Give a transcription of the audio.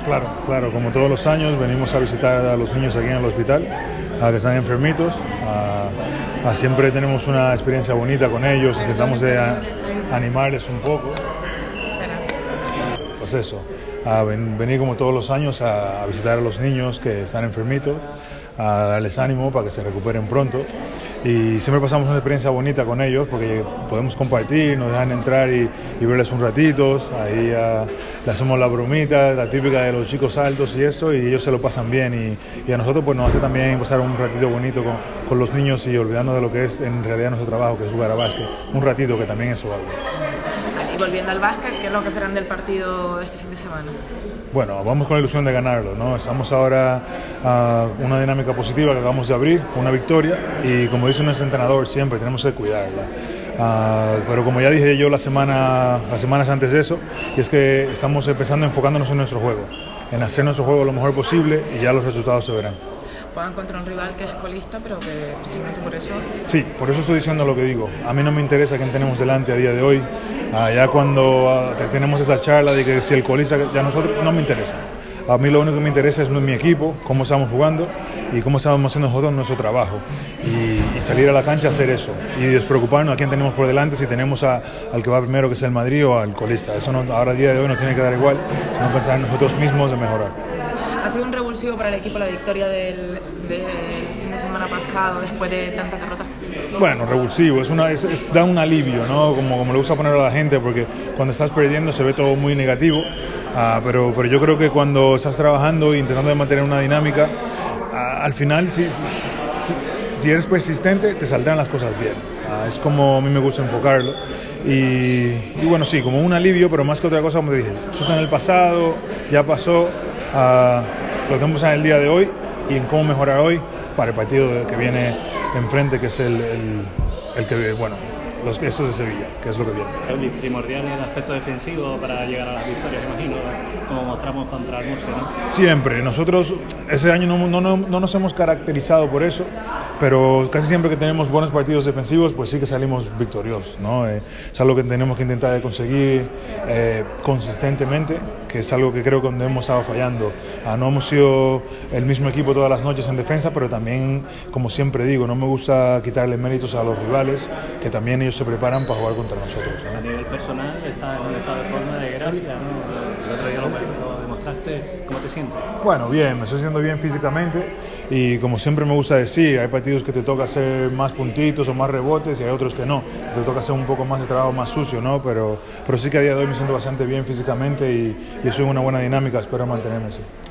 Claro, claro, como todos los años venimos a visitar a los niños aquí en el hospital, a que están enfermitos, siempre tenemos una experiencia bonita con ellos, intentamos animarles un poco. Pues eso, venir como todos los años a visitar a los niños que están enfermitos, a darles ánimo para que se recuperen pronto. Y siempre pasamos una experiencia bonita con ellos porque podemos compartir, nos dejan entrar y verles un ratito, ahí le hacemos la bromita, la típica de los chicos altos y eso, y ellos se lo pasan bien y a nosotros pues nos hace también pasar un ratito bonito con los niños y olvidarnos de lo que es en realidad nuestro trabajo, que es jugar a básquet, un ratito que también es algo. Y volviendo al básquet, ¿qué es lo que esperan del partido de este fin de semana? Bueno, vamos con la ilusión de ganarlo, ¿no? Estamos ahora una dinámica positiva que acabamos de abrir, una victoria, y como dice nuestro entrenador siempre, tenemos que cuidarla. Pero como ya dije yo las semanas antes de eso, y es que estamos empezando enfocándonos en nuestro juego, en hacer nuestro juego lo mejor posible y ya los resultados se verán. Juegan contra un rival que es colista, pero que precisamente por eso... Sí, por eso estoy diciendo lo que digo. A mí no me interesa quién tenemos delante a día de hoy. Ya cuando tenemos esa charla de que si el colista ya nosotros, no me interesa. A mí lo único que me interesa es mi equipo, cómo estamos jugando y cómo estamos haciendo nosotros nuestro trabajo. Y salir a la cancha a hacer eso. Y despreocuparnos a quién tenemos por delante, si tenemos al que va primero, que es el Madrid, o al colista. Eso no, ahora a día de hoy nos tiene que dar igual, sino pensar en nosotros mismos de mejorar. ¿Ha sido un revulsivo para el equipo la victoria del fin de semana pasado después de tantas derrotas? Bueno, revulsivo, da un alivio, ¿no? Como le gusta poner a la gente, porque cuando estás perdiendo se ve todo muy negativo, pero yo creo que cuando estás trabajando e intentando mantener una dinámica, al final si eres persistente te saldrán las cosas bien. Es como a mí me gusta enfocarlo y bueno, sí, como un alivio, pero más que otra cosa, como te dije, eso está en el pasado, ya pasó. Lo tenemos en el día de hoy y en cómo mejorar hoy para el partido que viene enfrente, que es el que, bueno, estos de Sevilla, que es lo que viene. Es primordial en el aspecto defensivo para llegar a las victorias, imagino, como mostramos contra el Murcia, ¿no? Siempre. Nosotros ese año no nos hemos caracterizado por eso, pero casi siempre que tenemos buenos partidos defensivos, pues sí que salimos victoriosos, ¿no? Es algo que tenemos que intentar conseguir consistentemente, que es algo que creo que donde hemos estado fallando. No hemos sido el mismo equipo todas las noches en defensa, pero también, como siempre digo, no me gusta quitarle méritos a los rivales, que también ellos se preparan para jugar contra nosotros, ¿no? A nivel personal, estás en un estado de forma de gracia, ¿no? El otro día lo demostraste. ¿Cómo te sientes? Bueno, bien, me estoy sintiendo bien físicamente y como siempre me gusta decir, hay partidos que te toca hacer más puntitos o más rebotes y hay otros que no, te toca hacer un poco más de trabajo más sucio, ¿no? Pero sí que a día de hoy me siento bastante bien físicamente y estoy en una buena dinámica, espero mantenerme así.